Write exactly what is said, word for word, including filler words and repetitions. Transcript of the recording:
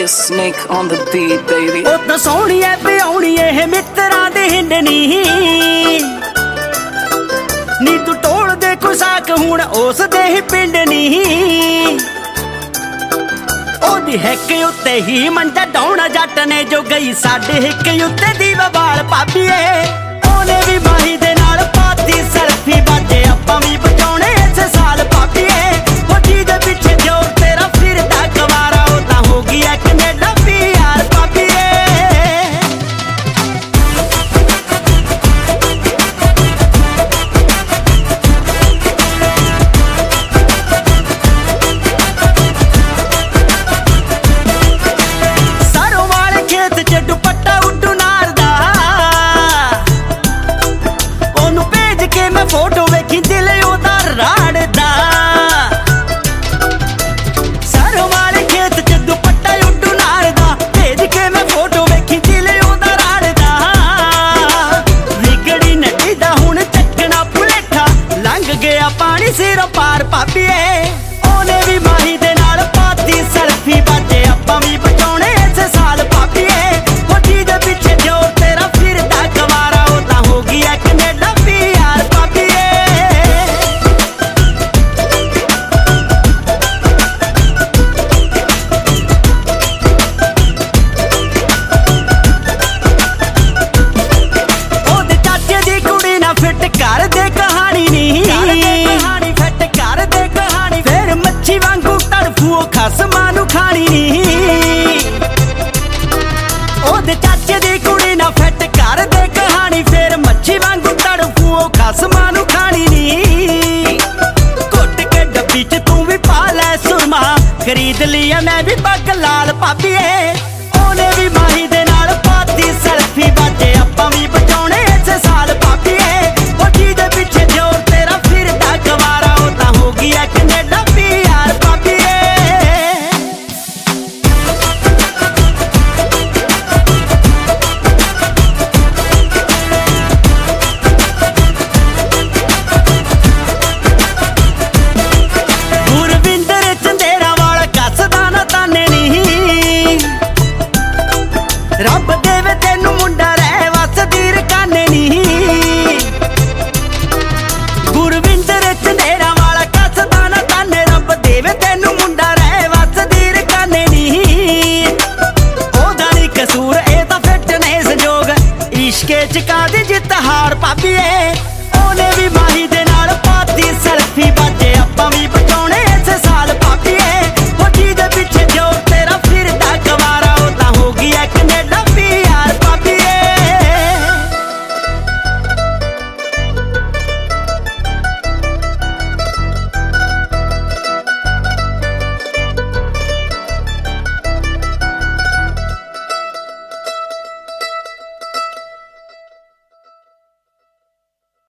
is Snake on the beat, baby. ਉਹ ਤਾਂ ਸੋਹਣੀ ਐ ਪਿਆਉਣੀ ਇਹ ਮਿੱਤਰਾਂ ਦੇ ਹਿੰਡ ਨੀ ਨੀ ਤੂੰ ਟੋਲ ਦੇ ਕੁਸਾਕ ਹੁਣ ਉਸ ਦੇ ਹੀ ਪਿੰਡ ਨੀ ਉਹਦੀ ਹਿੱਕ ਉੱਤੇ ਹੀ ਮੰਡਾ ਡਾਉਣਾ ਜੱਟ ਨੇ ਜੋ ਗਈ ਸਾਡੇ ਹਿੱਕ ਉੱਤੇ ਦੀ ਵਾਲ ਭਾਬੀਏ ਉਹਨੇ ਵੀ ਮਾਹੀ ਦੇ ਨਾਲ ਪਾਤੀ ਸੈਲਫੀ ਬਾਜੇ ਆਪਾਂ ਵੀ ਬਚਾਉਣੇ ਇਸ ਸਾਲ ਭਾਬੀਏ ਉਹ ਜੀ ਦੇ ਪਿੱਛੇ ਜੋਰ ਤੇਰਾ ਫਿਰਦਾ ਗਵਾਰਾ ਉਹ ਤਾਂ ਹੋ ਗਈ ਐ ਕੈਨੇਡਾ ਵੀ ਯਾਰ ਭਾਬੀਏ ਫੋਟੋ ਵੇਖੀ ਦਿਲ ਉਹਦਾ ਰਾੜਦਾ ਸਰੋਂ ਵਾਲੇ ਖੇਤ ਚ ਦੁਪੱਟਾ ਉੱਡੂ ਨਾਰਦਾ ਭੇਜ ਕੇ ਮੈਂ ਫੋਟੋ ਵੇਖੀ ਦਿਲ ਉਹਦਾ ਰਾੜਦਾ ਵਿਗੜੀ ਨੱਡੀ ਦਾ ਹੁਣ ਚੱਕਣਾ ਭੁਲੇਖਾ ਲੰਘ ਗਿਆ ਪਾਣੀ ਸਿਰੋਂ ਪਾਰ ਭਾਬੀਏ ਉਹਨੇ ਵੀ ਮਾਹੀ ਦੇ ਨਾਲ ਪਾਤੀ ਸੈਲਫੀ ਬਾਜੇ ਆਪਾਂ ਵੀ ਬਚਾਉਣੇ ਇਸ ਸਾਲ ਭਾਬੀਏ ਉਹ ਜੀ ਦੇ ਪਿੱਛੇ ਜੋਰ ਤੇਰਾ ਫਿਰਦਾ ਗਵਾਰਾ ਉਹ ਤਾਂ ਹੋ ਗਈ ਐ ਕੈਨੇਡਾ ਵੀ ਯਾਰ ਘਰ ਦੇ ਕਹਾਣੀ ਨੀ ਕਹਾਣੀ ਫਿੱਟ ਕਰ ਦੇ ਕਹਾਣੀ ਫੇਰ ਮੱਛੀ ਵਾਂਗੂ ਤੜਫੂ ਉਹ ਖਸਮਾਂ ਨੂੰ ਖਾਣੀ ਨੀ ਉਹਦੇ ਚਾਚੇ ਦੀ ਕੁੜੀ ਨਾ ਫਿੱਟ ਕਰ ਦੇ ਕਹਾਣੀ ਫੇਰ ਮੱਛੀ ਵਾਂਗੂ ਤੜਫੂ ਉਹ ਖਸਮਾਂ ਨੂੰ ਖਾਣੀ ਨੀ ਘੁੱਟ ਕੇ ਡੱਬੀ ਚ ਤੂੰ ਵੀ ਪਾ ਲੈ ਸੁਰਮਾ ਖਰੀਦ ਲਿਆ ਮੈਂ ਵੀ ਪੱਗ ਲਾਲ ਭਾਬੀਏ ਉਹਨੇ ਵੀ ਮਾਹੀ ਦੇ ਨਾਲ ਪਾਤੀ ਸੈਲਫੀ ਬਾਜੇ ਆਪਾਂ ਵੀ ਬਚਾਉਣੇ ਇਸ ਸਾਲ ਭਾਬੀਏ ਕੈਨੇਡਾ ਵੀ ਯਾਰ ਭਾਬੀਏ ਗੁਰਵਿੰਦਰ ਚੰਦੇਰਾ ਵਾਲਾ ਕੱਸਦਾ ਨਾ ਤਾਨੇ ਨੀ ਰੱਬ ਦੇਵੇ ਤੈਨੂੰ ਮੁੰਡਾ ਰਹਿ ਵਸਦੀ ਰਕਾਨੇ ਨੀ ਗੁਰਵਿੰਦਰ ਚੰਦੇਰਾ ਇਸ਼ਕੇ ਚ ਕਾਦੀ ਜਿੱਤ ਹਾਰ ਭਾਬੀਏ